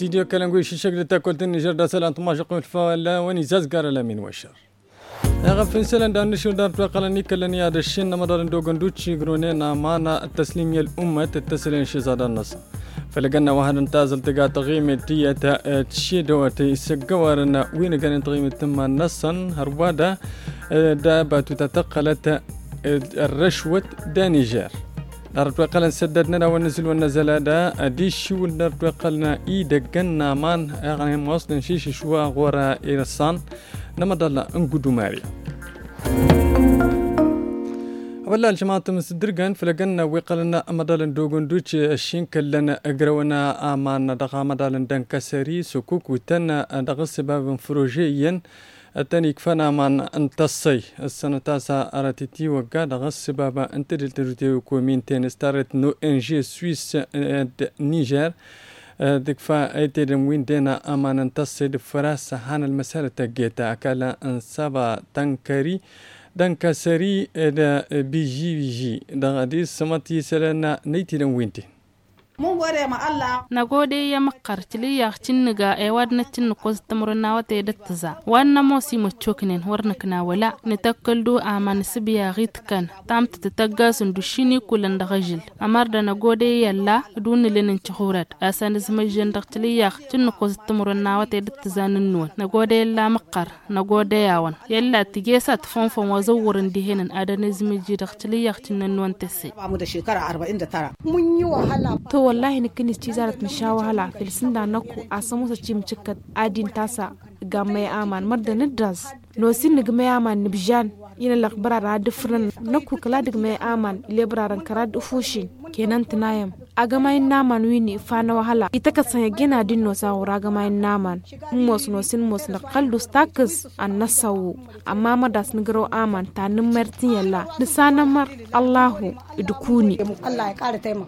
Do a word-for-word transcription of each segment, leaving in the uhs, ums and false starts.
استديو كلامي شكل تاكل النيجر دا سلام طماش قول فلا ونزاز قال لا من وشر غفن سلام دان نشو دار قال نيكلني هذا الشين مدار دوغندوتشي غرونينا معنا التسليم الامه التسليم شزاد النص فلقنا واحد انتاز التقى تقييم تي تشيدو تيسقورنا وين كان تقييم تم نصا هروادا دابا تتقلت الرشوه دا نيجر نرتوي قلنا سددنا ونزل ونزل دا ديش ونرتوي قلنا ايدقنا مان يعني موصل شيش شوا غورا إرسان نمدلا انقدو ماري ولا الجماعة مصدرقان فلقنا ويقلنا مدالن دوغن دوتش الشين كلنا اقرونا امان دقا مدالن دان كسري سكوك وتنا دقا سباب فروجيا التاني كفانا من انتصي السنة تاسع اراتيتي وقا دقا سباب انت دلترتي وكومين تين استارت نو انجي سويس نيجر دكفا ايتي دموين دينا امان انتصي دفراس هان المسالة تاقيتا اكالا انسابا تنكري دانكا سري دا بيجي بيجي دا غادي سماتي سلنا نيتي دموينتي mun gore ma Allah na gode ya makartili ya cinniga e wadna cinnu ko tamurna wate dattaza wanna mo si mo choknen warna kana wala ne takkaldu aman sibiya ritkan tamt tatagga sun dushini kulan da gajil amar da na gode yalla dun lenin churat asan zama jendaktili ya cinnu ko tamurna wate dattaza nun na gode yalla makar na gode yawan yalla tigesa tfonfon wazawurin dihenan adanizmi jidaktili ya cinnan non tesse ba mu da shekara arba'in da tara mun yi wahala والله نكني تجارة مشاوة هلا في السنة نكو أسموه تجيم تكت عادين تاسا جماعة أمان مرد ندرس نوسين جماعة أمان نبجان ين الأخبار راد فرن نكو كلا جماعة أمان لبرارن كراد أفوشين كينان تنايم أجماعة نامان ويني فانا وهلا يتكسر جينا دين نوسا وراجماعة نامان موس نوسين موس نقل دستاكس النساو أما ما داس نجرو أمان تانم مرتين يلا نسانا مر الله يدكوني الله يقال تيم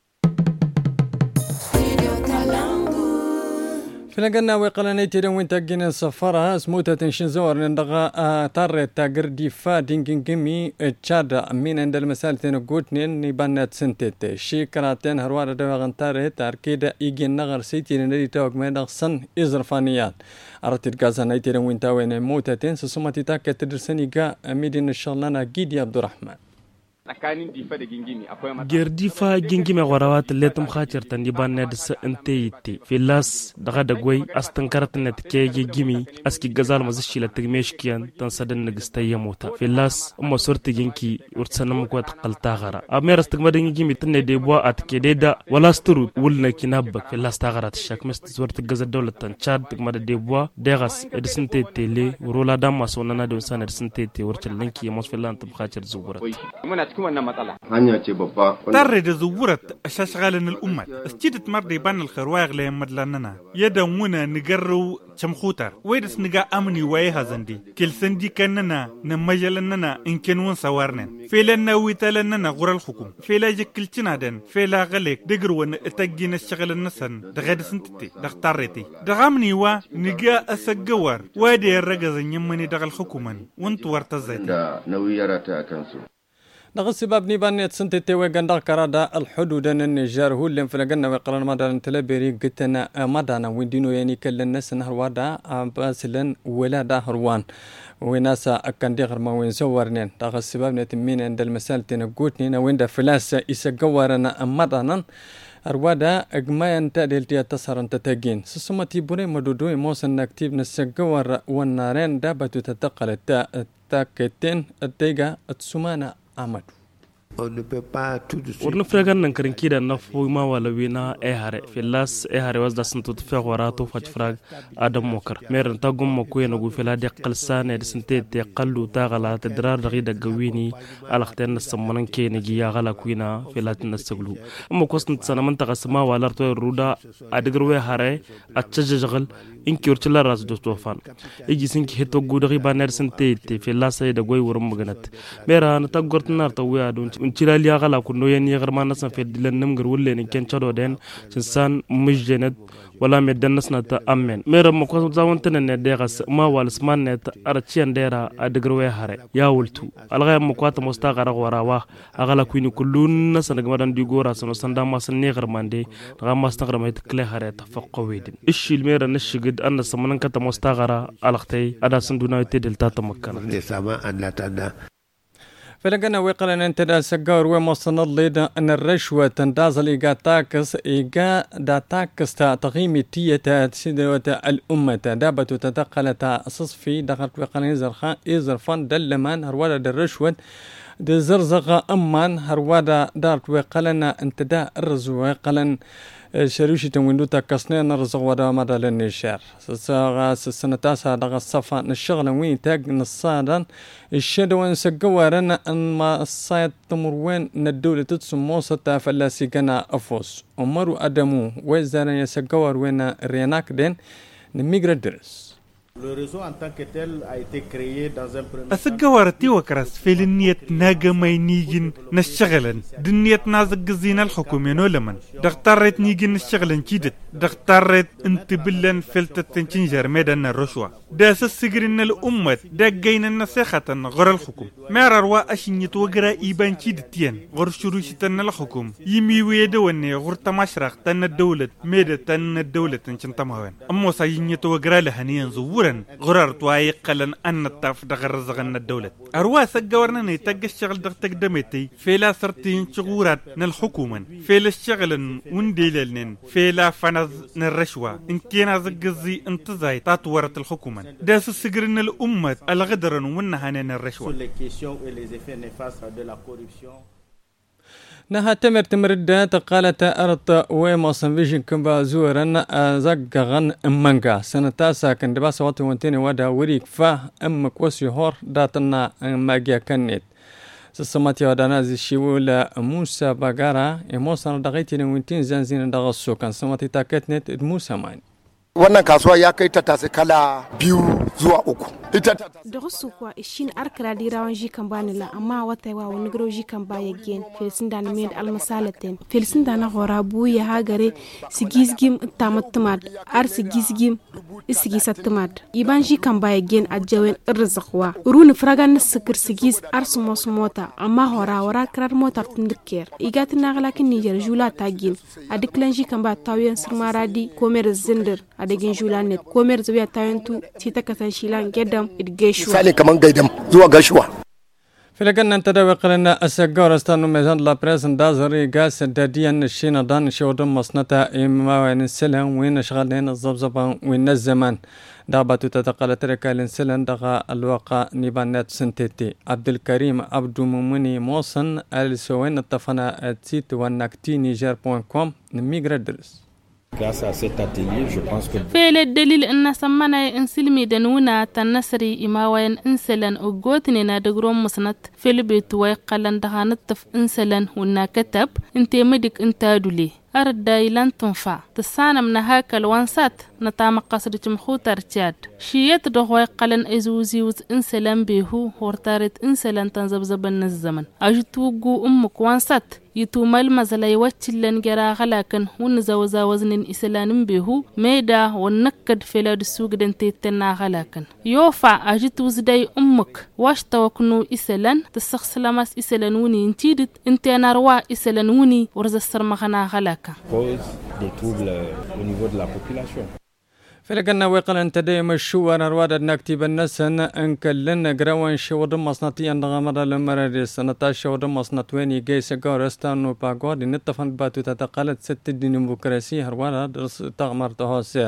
فلقنا وقلنا تيرن وين تاجين السفارة سموتة تنشن زور ندغا تار تاجر ديفا دينكين كمي تشاد من عند المسال تنقوتنين نبانات سنتت شي كراتين هروار دواغن تار تاركيد يجي نغر سيتي ندي توك مدغ سن إزرفانيات أرتد غازا نيتيرن وين تاوين موتة تنس سمتي تاك تدرسني جا ميدين الشغلانة جيدي عبد الرحمن جرديفا جنجي مغوروات اللي تم خاطر تنديبان ندس انتيتي في لاس دغا دغوي استنكرت نتكي جيمي اسكي غزال مزشي لتغميشكيان تنسدن نغستي موتا في لاس ام صورت جنكي ورتسنم كو تقلتا غرا امير استغمدن جيمي تن دي بوا اتكي ديدا ولا سترو ولنا كناب في لاس تاغرات الشاك مست صورت غزا دولة تشاد تغمد دي بوا دغاس ادسنتي لي ورولا دام سوننا دون سان ادسنتي ورتلنكي مos في لان تم خاطر زورت ترى زورت أشغالنا الأمة استجدت مرة بان الخرواغ لي مدلننا يدومنا نجرو شمخوتر ويدس نجا أمني ويها زندي كل سندي كننا نمجلننا إن كنون سوارنا فيلنا ويتلننا غور الحكم فيلا جكل تنادن فيلا غلق دقرون تجين الشغل النسن دغد سنتي دختارتي دغامني وا نجا أسجور وادي الرجز يمني دغ الحكومة وانت ورتزيت نويرتا كنسو نغس سبب نيبان سنتي توي غندق كرادا الحدود النيجر هو اللي فلقنا وقرن مدان تلبيري قتنا مدانا ويندينو يعني كل الناس نهر وادا باسلن ولا دا هروان وناسا اكن دغر ما وين زورنين نغس سبب نتمين عند المسال تنقوتني وين دا فلاس يسقورنا مدانا أروادا أجمعين تادلتي تصهرن تتجين سسمتي بني مدودو موسن نكتيب نسقور والنارين دابتو تتقل تا تاكتين التيجا السمانة أمد. ورنفرغان نكرن كيدا نفو ما ولا وينا اهاري في اللاس اهاري وزدا سنتو تفاق وراتو فاجفراغ آدم موكر ميرن تاقوم مكوين وقو في لا دي قلسان يد سنتي دي قلو تاغلا تدرار رغيدا قويني الاختين نسمانن كي نجي ياغلا كوينا في لا تنسقلو اما كوست نتسانا منطقة سما والارتوي الرودا ادقروي هاري اتشججغل إنك ورتلا راس دوستوفان يجي سنك هتو جودري بانر سنتي في الله سيد قوي ورم مغنت ميرا أنا تقولت نار تويا دون انتلا لي أغلا كنو يعني غير ما نسمع في دلنا نمغر ولا إن كان شرو دين إنسان مش جند ولا مدنس نتا أمن ميرا مكوس زاون تنن ديغس ما والسمان نت أرتشين ديرا أدغروي هاري يا ولتو الغا مكوات مستغرق وراوا أغلا كوينو كلون سنغمدان ديغورا سنو سندما سنيغر ماندي غما استغرم يتكلي هاري تفقويدين إشي الميرا نشجد أن سمنن كتا مستغرا ألختي أدا سندونا يتدل تاتا مكان فلقنا ويقال أن تدا سجار ومصنع ليدا أن الرشوة تندازل إيجا تاكس إيجا دا تاكس تا تقييم تيتا سيدوة الأمة دابة تتقل تا صصفي دخل ويقال إزر خان إزر فان دلمان هروادا الرشوة دي زرزغة أمان هروادا دارت ويقالنا أن تدا الرزو ويقالن شروشي تنويندو تاكسنين نرزق ودا مدى للنشار سساغا سسنة تاسا دغا الصفا نشغل وين تاق نصادا الشدو نسقوارن ان ما الصايد تمروين ندولة تتسموسة فلا سيقنا أفوس أمرو أدمو ويزانا يسقوار وين ريناك دين نميقر الدرس. Le réseau en tant que tel a été créé dans un premier temps. أسجوارتي وكرس في النية ناجمي نيجن نشتغلن دنية نازق زين الحكومة نولمن دختارت نيجن نشتغلن كيدت دختارت انت بلن فلتت تنشنجر ميدان الرشوة داس السجرين الأمة دا جين النسيخة غير الحكوم ما روا أشنيت وقرا إيبان كيدتين غير شروشتن الحكوم يمي ويدوني غير تماشرق تن الدولة ميدة تن الدولة تنشن تمهوين أمو ساينيت وقرا لهنيان زور غرر توايق لن أن الطاف دغر زغن الدولة أروا سجورنا نتاج الشغل دغتك دمتي فيلا سرتين شغورات نالحكومة فيلا الشغل ونديلن فيلا فنز نالرشوة إن كان زجزي انتزاي تطورة الحكومة داس السجرن الأمة الغدر ونهان الرشوة نها تمر تمردات قالت أرت ومصن فيجن كمبا زورا زقغن أمانجا سنة تاسا كان دباسا واتو وانتيني وادا وريك فا أم كوسي هور داتنا ماجيا كنت سسماتي ودانا زي شيولا موسى باقارا يموسى دغيتي وانتين زنزين دغسو كان سماتي تاكتنت موسى ماين wannan kasuwa ya kai ta tasi kala biyu zuwa uku da rusu kuwa shin arkara di rawan ji kan bani la amma wata wa wani gro ji kan baya gen filsin da na med almasalaten filsin da na hora bu ya hagare sigizgim tamattumad ar sigizgim isigisattumad iban ji kan baya gen ajawen irzaqwa urun fragan sikir sigiz ar sumos mota amma hora wara krar mota tindiker igatina galakin niger jula tagin adiklan ji kan ba tawen sirmaradi komer zindir adagin julanet komer zuwa tayantu tita kasan shilan gedam idgeshu sale kaman gaidam zuwa gashuwa فلقنا نتداوق لنا السجارة استانو ميزان لا بريزن دازري قاس داديان الشينا دان شودم مصنتا إما وين السلام وين شغالين الزبزبان وين الزمان دابتو تتقال تركا لنسلن دغا الواقع نيبانات سنتيتي عبد الكريم عبدو ممني موصن السوين الطفنا تيت ونكتي نيجر بوان كوم نميغر درس Grâce à cet atelier, je pense que فعل الدليل أن سمنا إنسلمي دنونا تنسري إماوين إنسلن وقوتننا دقروم مصنت في البيت ويقلن دهانتف إنسلن ونا كتب انتي مدك انتادولي أرداي لن تنفع تسانا من هاك الوانسات نتام قصر جمخو ترتياد شيات دغوي قلن إزوزيوز إنسلن بيهو هورتارت إنسلن تنزبزبن الزمن أجتوقو أمك وانسات يتومال مزلاي واتلن جرا غلاكن ونزوزا وزنين إسلان بيهو ميدا ونكد فيلاد السوق دنتي تنا غلاكن يوفع أجتوز داي أمك واش توكنو إسلان تسخ لماس إسلان وني انتيدت انتي ناروا إسلان وني ورز السرمغنا غلاكن cause des troubles au niveau de la population. فلقنا ويقل أن تديم الشوار رواد نكتب النسن أن كلنا قروان شور مصنطي أن غمر لمرر سنتا شور مصنطوين يجي سجار استانو باقود نتفن باتو تتقلت ست ديمقراطية هروانا درس تغمر تهاسيات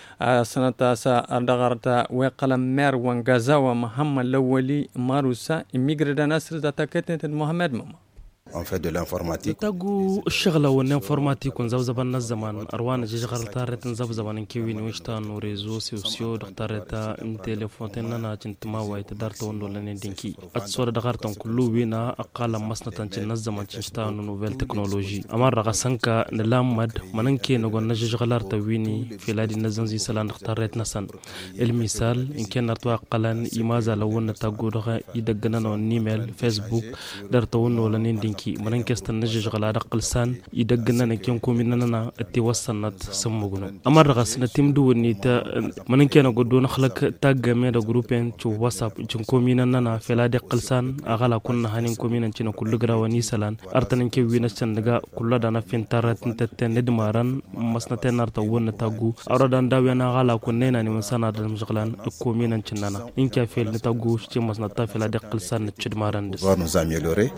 سنتا سا أردغرتا ويقل مير وانغازاوا محمد الأولي ماروسا إميغردا نسر تتكتنت محمد ماما on fait de l'informatique. تاجو الشغلة والانفورماتيك ونزاو زبان الزمان أروانا جيج غرطارة نزاو زبان كيوين ويشتان وريزو سيوسيو دختارة ان تليفون تنانا تنتما وايت دارتو وندولاني دينكي أتصور دغارتون كلو بينا أقالا مسنة تنشن الزمان تنشتان نوفيل تكنولوجي أمار رغا سنكا نلام مد مننكي نغن نجيج غلار تويني في لادي نزنزي سلان دختارة نسان المثال إن كان نرتوا أقالان إمازا لون تاجو رغا يدقنا نيميل فيسبوك دارتو وندولاني دينكي مننكي نجيج غلا رقلسان يدقنا نكيون كوميننا اتوصلنت سمغنو امر غس نتيمدو نيتا منكي نغدو نخلق تاغ ميدا جروبين تو واتساب تشون كوميننا فلا دقلسان اغلا كنا هنين كومينن تشنا كل غراوني سلان ارتنكي وينشن دغا كل دانا فينترت نتتن ندمارن مسنتن نرتا ون تاغو اورادان داوينا غلا كنينا ني مسنا دم شغلان كومينن تشنانا انكا فيل نتاغو شي مسنتا فلا دقلسان تشدمارن دس nous améliorer.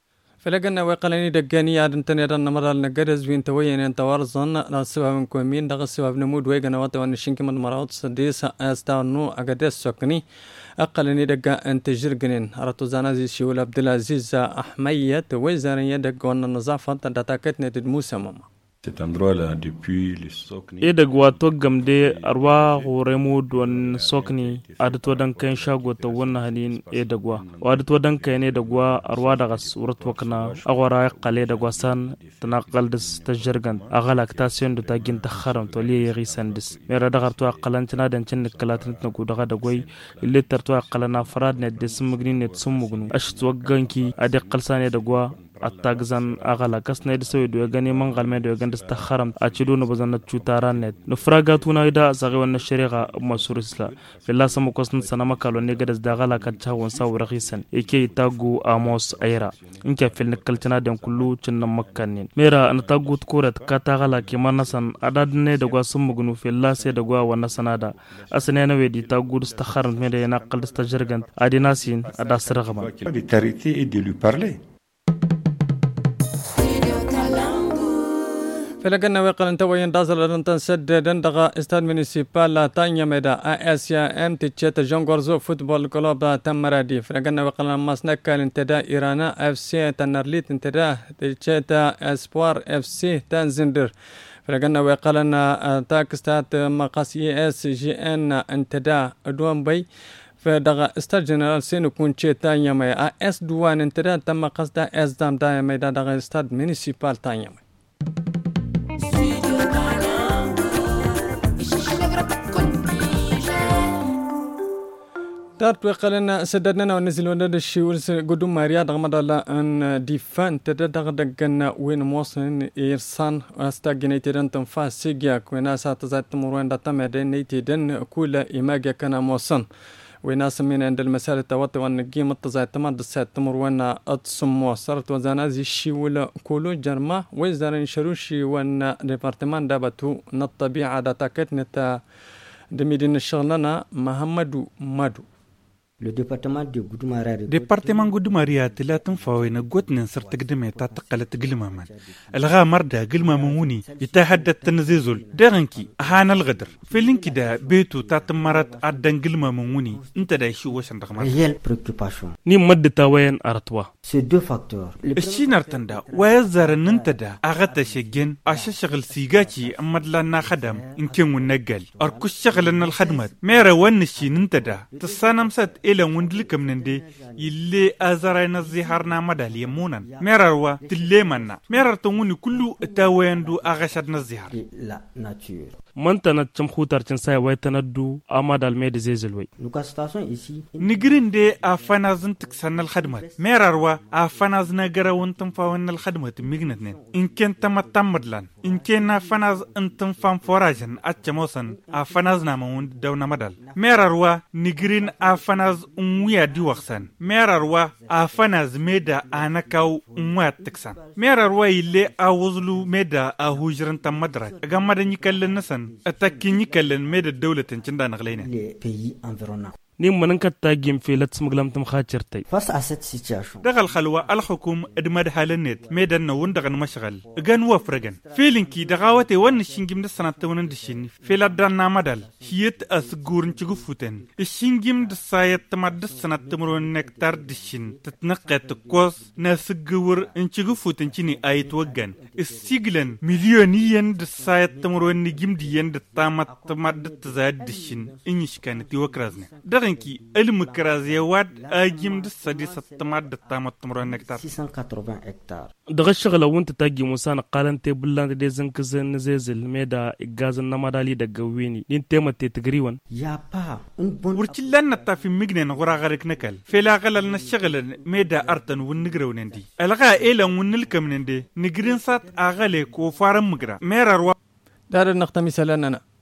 فلقنا وقلني دقاني عاد انتني رن مرة نجرز وين توين انت ورزن نسوا من كومين دغ سوا بنمود ويجنا وات ونشينك من مرات سديس استانو اقدس سكني اقلني دقا انت جرجنين رتو زانازي شيول عبد العزيز احمية وزارية دقون النظافة تداتاكتني تدموسة ماما cet endroit-là depuis le Sokni. E da gwato gamde arwa horemu don Sokni adato dan kan shago ta wannan halin e da gwa wadato dan kai ne da gwa arwa daga surat wakna agwara qale da gwasan tanaqal dis tajargan agala station da tagin takharam to li yiri sandis mera daga to qalantina dan cin kalatin na gudaga da goy ille tarto qalana farad ne de sumugni ne sumugnu ashtu ganki ade qalsane da gwa attagzan agala kasne de so do gani mangal me do ganda stakharam acido no bazan chutaran net no fraga tuna ida zagi wan shariqa masurisla filla samu kosn sanama kalo ne gadas da gala ka chawon sawra khisan eke tagu amos ayra inka fil nakaltana den kullu cinna makkanin mera an tagu kurat ka ta gala ki manasan adad ne da gwa sumugnu filla se da gwa wan sanada asne na wedi tagu stakharam me de naqal stajargan adinasin ada sirgama de t'arrêter et de lui parler. فلقنا وقال توين دازل رنتن سددن دغا استاد مينيسيبال لا تانيا ميدا اسيا ام تشيت جونغورزو فوتبول كلوب تمرادي فلقنا وقال ماسنك انتدا ايرانا اف سي تنرليت انتدا تشيت اسبوار اف سي تنزندر فلقنا وقال ان تاكستات مقاسي اس جي ان انتدا دوان بي فدغا استاد جنرال سينو كونشي تانيا مي اس دوان انتدا تم قصد اس دام دا ميدا دغا استاد مينيسيبال تانيا مي دارت وقالنا سددنا ونزل ونزل الشيول قدوم ماريا دغما دالا ان ديفان تدغ دغنا وين موصن إيرسان واستاجنيتيدن تنفاس سيجياك وناسا تزات تمروين داتا مدين نيتيدن كل إيماجيا كان موصن وناس من عند المسار التوتي والنجيم التزات تمد السات تمروين أتصمو صارت وزانازي الشيول كولو جرما وزارن شروشي وان ديبارتمان دابتو نطبيعة داتاكت نتا دميدين الشغلنا محمد مادو Le département de Goudoumaria département Goudoumaria تلاتن فاوين قوتن سر تقدمي تاتقلت قلمة من الغا مردا قلمة موني يتحدث تنزيزل دغنكي أهان الغدر في لينكي دا بيتو تاتمرت عدن قلمة موني انت دا يشو وشن رغم réelle préoccupation ني مد تاوين أرتوا ces deux facteurs الشي نرتن دا ويزار ننت دا أغتا شجن أشا شغل سيغاتي أمد لنا خدم إنكين ونقل أركو شغلنا الخدمات ميرا ونشي ننت دا تسانم سات إلى وندلكم نندي يلي أزارينا الزهارنا مدى يمونا ميراروا تليمنا ميرار توني كله تاوين دو أغشدنا الزهار la nature mantana cham khutar chin sai wai tanaddu amadal med zezelway nous constatons ici نجرين دي أفنازن تكسرنا الخدمات ميراروا أفناز نجرا وانتم فاون الخدمات مجنتين إن كنت متمدلان إن كنا فناز انتم فام فراجن أتشموسن أفنازنا مون دونا مدل ميراروا نجرين أفناز أمويا دي وخسن ميراروا أفناز ميدا أناكاو أمويا تكسن ميراروا يلي أوزلو ميدا أهوجرن تمدرج أجمع نيكلن نسن أتكي نيكلن ميدا الدولة تنشندا نغلينا les pays environnants نيم منن كتاجيم في لت سمغلام تم خاطرتي face à cette situation دغل خلوة الحكوم ادمد حالنت ميدان نون دغن مشغل غن وفرغن فيلينكي دغاوتي ون شينجيم دسنا تونن دشين في لدنا مدال هيت اسغورن تشغو فوتن الشينجيم دسايت تمد دسنا تمرون نكتار دشين تتنقت كوس ناسغور انچغو فوتن تشني ايت وغن السيغلن مليونيين دسايت تمرون نجيم ديين دتامت تمد تزاد دشين انيش كانت وكرازنا دغنكي المكرازيه واد اجيم دسدي ستمد دتامت تمرون نكتار six cent quatre-vingts hectares. دغ الشغل وانت تاجي موسانا قالن تي بلان دي زنك زن زيزل ميدا اجازن نمدالي دغويني دين تيمت تغريون يا با une bonne ورتلنا نطافي مغنن غرا غرك نكل فلا غلل نشغل ميدا ارتن ونغرونندي الغا ايلا ونلكم نندي نغرين سات اغالي كو فارم مغرا ميرا دار نختمي سلاننا